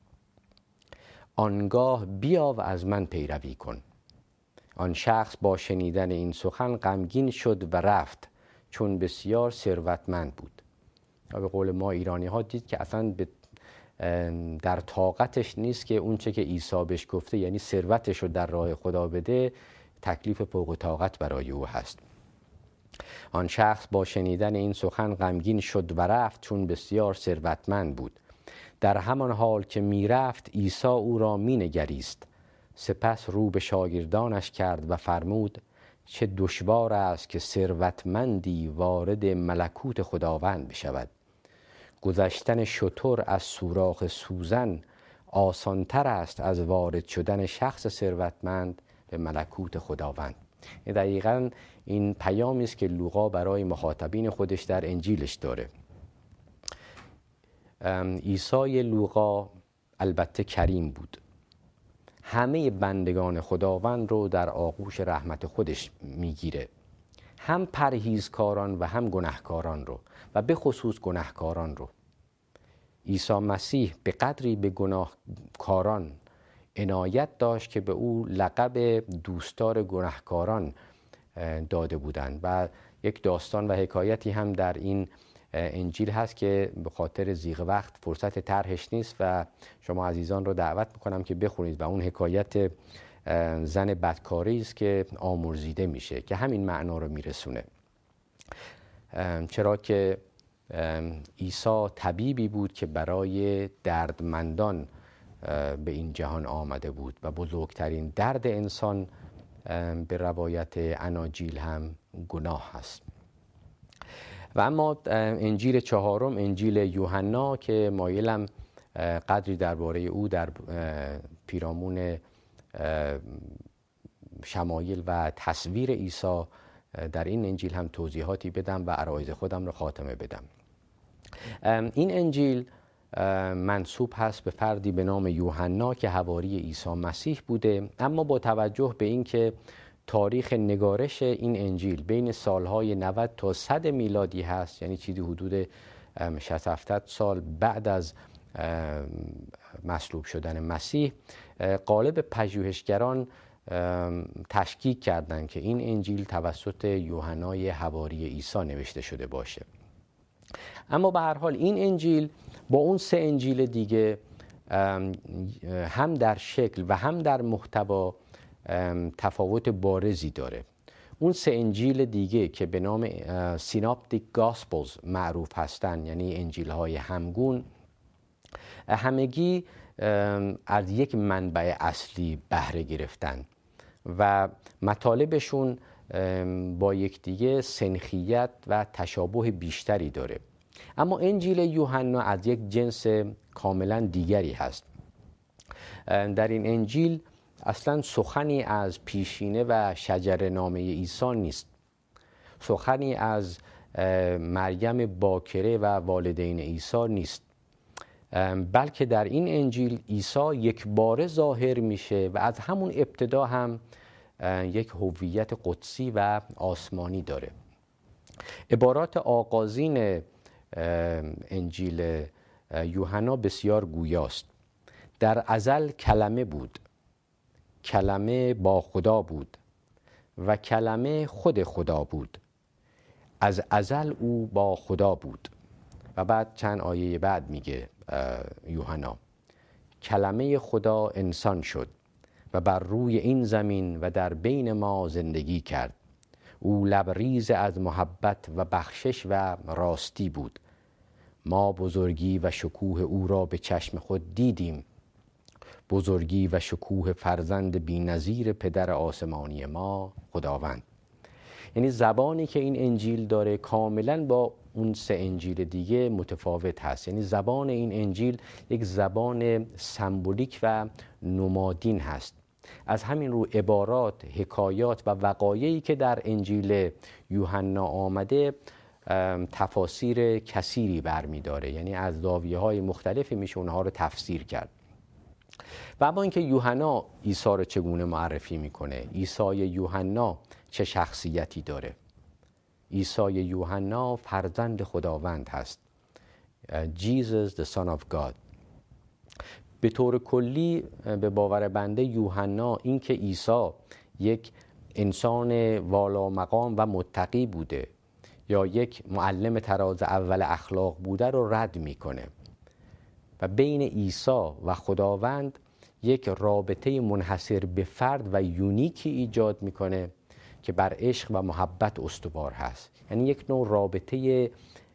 آنگاه بیا و از من پیروی کن. آن شخص با شنیدن این سخن غمگین شد و رفت، چون بسیار ثروتمند بود. به قول ما ایرانی ها دید که اصلا در طاقتش نیست که اون چه که عیسی بهش گفته، یعنی ثروتش رو در راه خدا بده، تکلیف فوق طاقت برای او هست. آن شخص با شنیدن این سخن غمگین شد و رفت، چون بسیار ثروتمند بود. در همان حال که می رفت عیسی او را می نگریست. سپس رو به شاگردانش کرد و فرمود چه دشوار است که ثروتمندی وارد ملکوت خداوند بشود. گذشتن شتر از سوراخ سوزن آسانتر است از وارد شدن شخص ثروتمند به ملکوت خداوند. دقیقاً این پیامی است که لوقا برای مخاطبین خودش در انجیلش داره. عیسی لوقا البته کریم بود، همه بندگان خداوند رو در آغوش رحمت خودش میگیره، هم پرهیزکاران و هم گناهکاران رو، و به خصوص گناهکاران رو. عیسی مسیح به قدری به گناهکاران عنایت داشت که به او لقب دوستدار گناهکاران داده بودند. و یک داستان و حکایتی هم در این انجیل هست که به خاطر ضیق وقت فرصت طرحش نیست و شما عزیزان رو دعوت میکنم که بخونید. و اون حکایت زن بدکاری است که آمرزیده میشه که همین معنا رو میرسونه. چرا که عیسی طبیبی بود که برای دردمندان به این جهان آمده بود و بزرگترین درد انسان به روایت اناجیل هم گناه هست. و اما انجیل چهارم، انجیل یوحنا، که مایلم قدری درباره او در پیرامون شمایل و تصویر عیسی در این انجیل هم توضیحاتی بدم و عرایض خودم رو خاتمه بدم. این انجیل منسوب هست به فردی به نام یوحنا که حواری عیسی مسیح بوده، اما با توجه به اینکه تاریخ نگارش این انجیل بین سالهای 90 تا 100 میلادی هست، یعنی چیزی حدود 60-70 سال بعد از مصلوب شدن مسیح، غالب پژوهشگران تشکیک کردند که این انجیل توسط یوحنای حواری عیسی نوشته شده باشه. اما به هر حال این انجیل با اون 3 انجیل دیگه هم در شکل و هم در محتوا تفاوت بارزی داره. اون 3 انجیل دیگه که به نام سیناپتیک گاسپلز معروف هستن، یعنی انجیل های همگون، همگی از یک منبع اصلی بهره گرفتن و مطالبشون با یکدیگه سنخیت و تشابه بیشتری داره. اما انجیل یوحنا از یک جنس کاملا دیگری هست. در این انجیل اصلا سخنی از پیشینه و شجره نامه عیسی نیست، سخنی از مریم باکره و والدین عیسی نیست، بلکه در این انجیل عیسی یک باره ظاهر میشه و از همون ابتدا هم یک هویت قدسی و آسمانی داره. عبارات آغازین انجیل یوحنا بسیار گویاست. در ازل کلمه بود، کلمه با خدا بود و کلمه خود خدا بود، از ازل او با خدا بود. و بعد چند آیه بعد میگه یوحنا کلمه خدا انسان شد و بر روی این زمین و در بین ما زندگی کرد. او لبریز از محبت و بخشش و راستی بود. ما بزرگی و شکوه او را به چشم خود دیدیم، بزرگی و شکوه فرزند بی‌نظیر پدر آسمانی ما خداوند. یعنی زبانی که این انجیل داره کاملا با اون 3 انجیل دیگه متفاوت هست. یعنی زبان این انجیل یک زبان سمبولیک و نمادین هست. از همین رو عبارات، حکایات و وقایعی که در انجیل یوحنا آمده تفاسیر کثیری برمی‌داره، یعنی از زاویه‌های مختلفی میشه اونها رو تفسیر کرد. و اما اینکه یوحنا عیسی رو چگونه معرفی میکنه، عیسی یوحنا چه شخصیتی داره؟ عیسی یوحنا فرزند خداوند هست. Jesus the Son of God. به طور کلی به باور بنده یوحنا این که عیسی یک انسان والا مقام و متقی بوده یا یک معلم طراز اول اخلاق بوده رو رد میکنه و بین عیسی و خداوند یک رابطه منحصر به فرد و یونیکی ایجاد میکنه که بر عشق و محبت استوار هست. یعنی یک نوع رابطه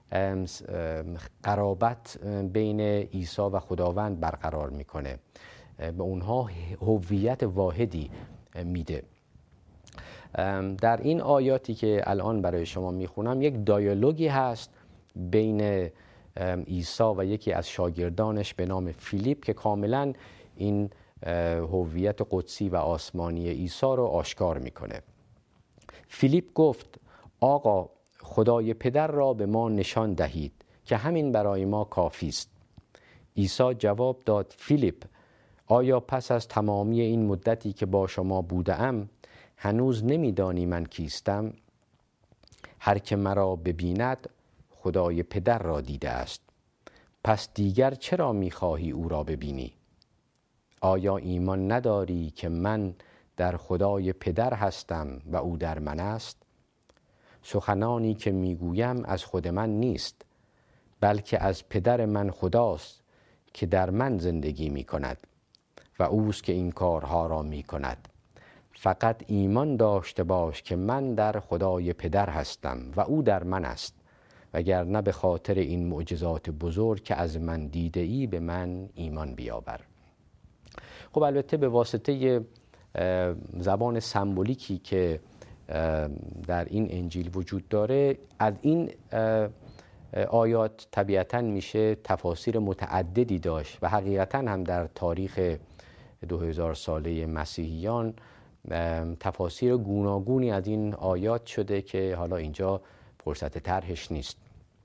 قرابت بین عیسی و خداوند برقرار میکنه، به اونها هویت واحدی میده. در این آیاتی که الان برای شما میخونم یک دیالوگی هست بین عیسی و یکی از شاگردانش به نام فیلیپ که کاملا این هویت قدسی و آسمانی عیسی رو آشکار میکنه. فیلیپ گفت آقا خدای پدر را به ما نشان دهید که همین برای ما کافی است. عیسی جواب داد فیلیپ آیا پس از تمامی این مدتی که با شما بودم هنوز نمیدانی من کیستم؟ هر که مرا ببیند خدای پدر را دیده است. پس دیگر چرا میخواهی او را ببینی؟ آیا ایمان نداری که من در خدای پدر هستم و او در من است؟ سخنانی که میگویم از خود من نیست، بلکه از پدر من خداست که در من زندگی میکند و اوست که این کارها را میکند. فقط ایمان داشته باش که من در خدای پدر هستم و او در من است، وگرنه به خاطر این معجزات بزرگ که از من دیده ای به من ایمان بیاور. خب البته به واسطه زبان سمبولیکی که در این انجیل وجود داره از این آیات طبیعتاً میشه تفاسیر متعددی داشت و حقیقتاً هم در تاریخ 2000 ساله مسیحیان تفاسیر گوناگونی از این آیات شده که حالا اینجا فرصت طرحش نیست.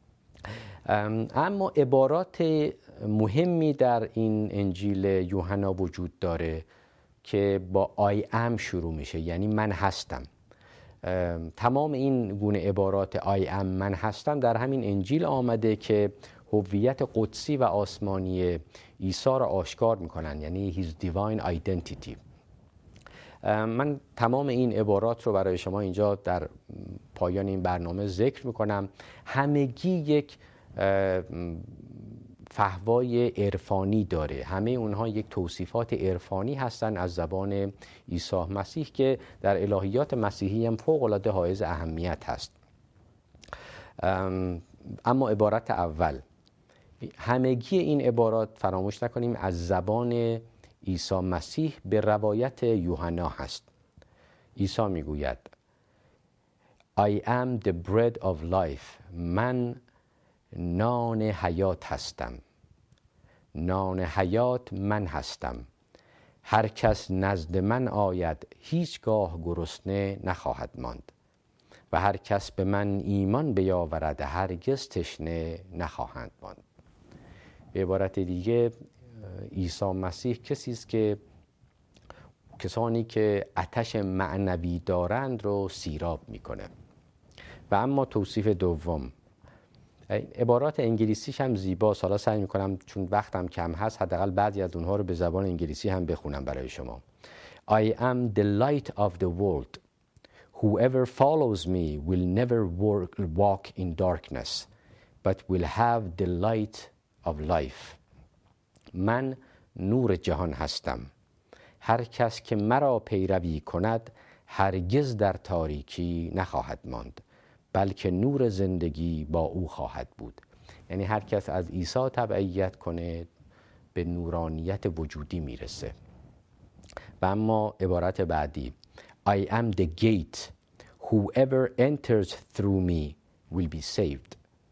اما عبارات مهمی در این انجیل یوحنا وجود داره که با I am شروع میشه، یعنی من هستم. تمام این گونه عبارات I am من هستم در همین انجیل آمده که هویت قدسی و آسمانی عیسی را آشکار میکنن، یعنی his divine identity. من تمام این عبارات رو برای شما اینجا در پایان این برنامه ذکر میکنم. همگی یک فحوای عرفانی داره، همه اونها یک توصیفات عرفانی هستن از زبان عیسی مسیح که در الهیات مسیحی هم فوق‌العاده حائز اهمیت هست. اما عبارت اول، همگی این عبارات فراموش نکنیم از زبان عیسی مسیح به روایت یوحنا هست. عیسی میگوید I am the bread of life. من نان حیات هستم. نان حیات من هستم. هر کس نزد من آید هیچگاه گرسنه نخواهد ماند و هر کس به من ایمان بیاورد هرگز تشنه نخواهند ماند. به عبارت دیگه عیسی مسیح کسی است که کسانی که آتش معنوی دارند رو سیراب میکنه. و اما توصیف دوم، عبارات انگلیسیش هم زیباست. حالا سعی میکنم چون وقتم کم هست حداقل بعضی از اونها رو به زبان انگلیسی هم بخونم برای شما. I am the light of the world. Whoever follows me will never walk in darkness, but will have the light of life. من نور جهان هستم. هر کس که مرا پیروی کند هرگز در تاریکی نخواهد ماند، بلکه نور زندگی با او خواهد بود. یعنی هر کس از عیسی تبعیت کنه به نورانیت وجودی میرسه. و اما عبارت بعدی I am the gate. Whoever enters through me will be saved.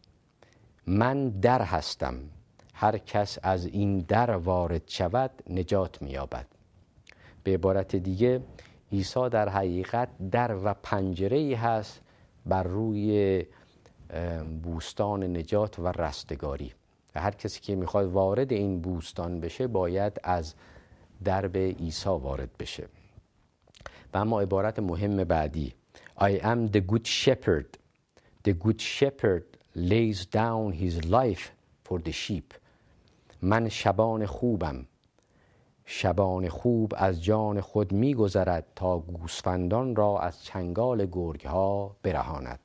من در هستم. هر کس از این در وارد شود نجات می‌یابد. به عبارت دیگه عیسی در حقیقت در و پنجره‌ای هست بر روی بوستان نجات و رستگاری و هر کسی که میخواد وارد این بوستان بشه باید از درب عیسی وارد بشه. و اما عبارت مهم بعدی I am the good shepherd. The good shepherd lays down his life for the sheep. من شبان خوبم. شبان خوب از جان خود می‌گذرد تا گوسفندان را از چنگال گرگ‌ها برهاند.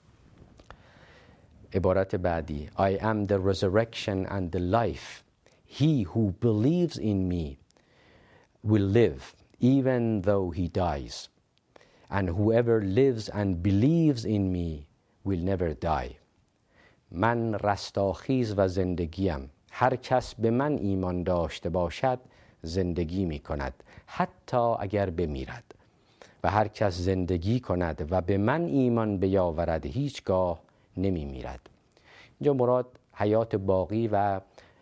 عبارت بعدی I am the resurrection and the life. He who believes in me will live even though he dies. And whoever lives and believes in me will never die. من رستاخیز و زندگیم. هر کس به من ایمان داشته باشد زندگی می کند حتی اگر بمیرد و هر کس زندگی کند و به من ایمان بیاورد هیچگاه نمی میرد. اینجا مراد حیات باقی و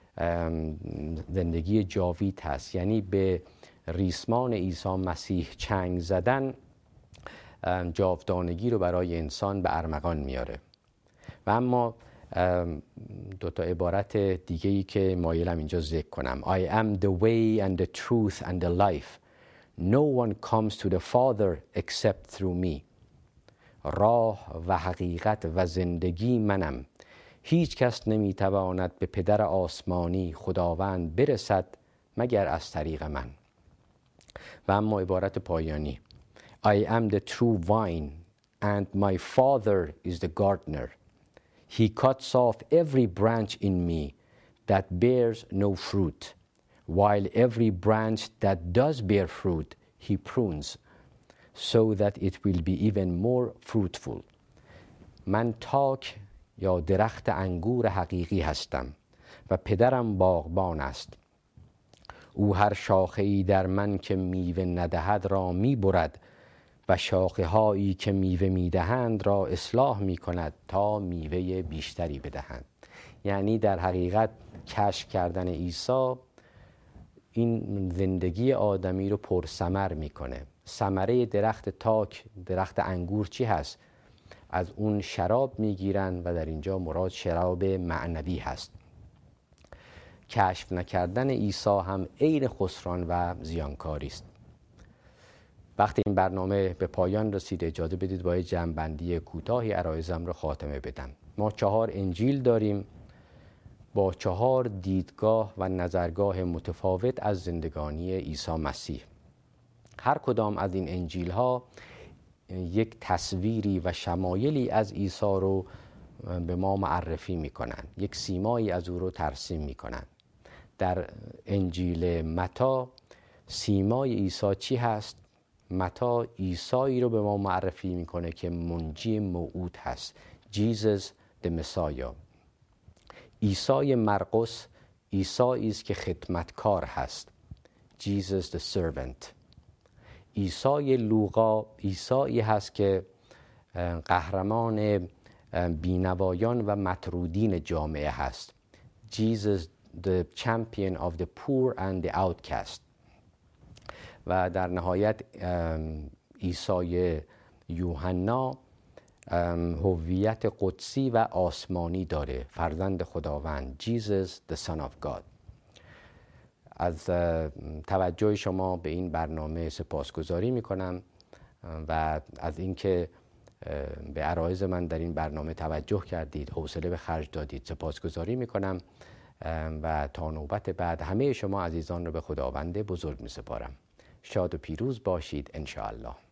زندگی جاوید هست، یعنی به ریسمان عیسی مسیح چنگ زدن جاودانگی رو برای انسان به ارمغان میاره. و اما دو تا عبارت دیگه‌ای که مایلم اینجا ذکر کنم I am the way and the truth and the life. No one comes to the Father except through me. راه و حقیقت و زندگی منم. هیچ کس نمیتواند به پدر آسمانی خداوند برسد مگر از طریق من. و اما عبارت پایانی I am the true vine and my Father is the gardener. He cuts off every branch in me that bears no fruit, while every branch that does bear fruit he prunes, so that it will be even more fruitful. من تاک یا درخت انگور حقیقی هستم و پدرم باغبان است. او هر شاخه‌ای در من که میوه ندهد را میبرد و شاخه‌هایی که میوه میدهند را اصلاح میکند تا میوه بیشتری بدهند. یعنی در حقیقت کشف کردن عیسی این زندگی آدمی رو پرثمر میکنه. ثمره درخت تاک، درخت انگور چی هست؟ از اون شراب میگیرن و در اینجا مراد شراب معنوی هست. کشف نکردن عیسی هم عین خسران و زیانکاری است. وقتی این برنامه به پایان رسید اجازه بدید با جمع‌بندی کوتاهی عرایضم رو خاتمه بدم. ما 4 انجیل داریم با 4 دیدگاه و نظرگاه متفاوت از زندگانی عیسی مسیح. هر کدام از این انجیل ها یک تصویری و شمایلی از عیسی رو به ما معرفی میکنن، یک سیمایی از او رو ترسیم میکنن. در انجیل متی سیمای عیسی چی هست؟ متی عیسایی رو به ما معرفی میکنه که منجی موعود هست، Jesus the Messiah. عیسی مرقس عیسایی است که خدمتکار هست، Jesus the Servant. عیسی لوقا عیسایی هست که قهرمان بینوایان و مطرودین جامعه هست، Jesus the champion of the poor and the outcast. و در نهایت عیسی یوحنا هویت قدسی و آسمانی داره، فرزند خداوند، Jesus the Son of God. از توجه شما به این برنامه سپاسگزاری میکنم و از اینکه به عرایض من در این برنامه توجه کردید، حوصله به خرج دادید سپاسگزاری میکنم و تا نوبت بعد همه شما عزیزان رو به خداوند بزرگ میسپارم. شاد و پیروز باشید انشاءالله.